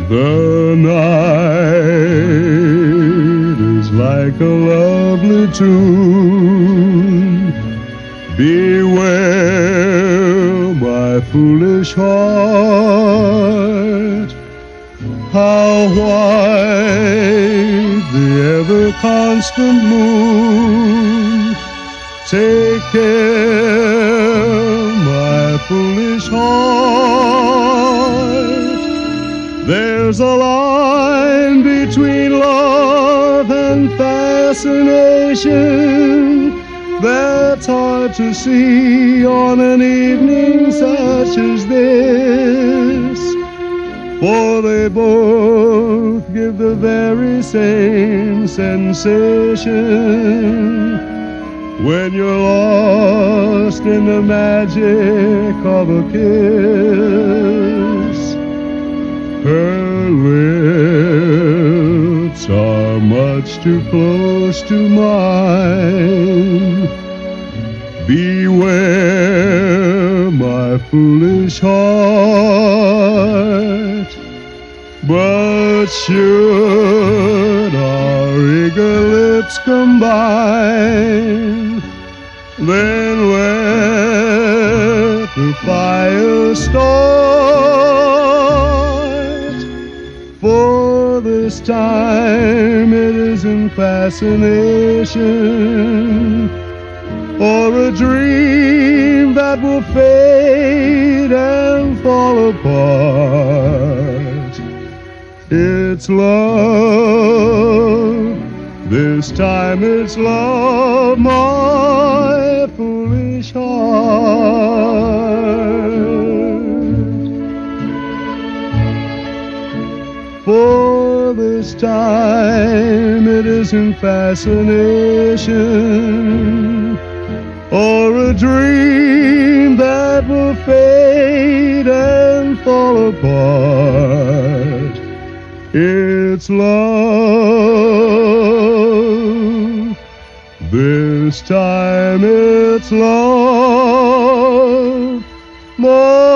The night is like a lovely tune. Beware, my foolish heart, how white the ever-constant moon. Take care, my foolish heart. There's a line between love and fascination that's hard to see on an evening such as this. For they both give the very same sensation when you're lost in the magic of a kiss. Her lips are much too close to mine. Beware, my foolish heart. But should our eager lips combine, then let the fire start. For this time it isn't fascination or a dream that will fade and fall apart. It's love, this time it's love, my foolish heart. For this time it isn't fascination or a dream that will fade and fall apart. It's love, this time it's love, more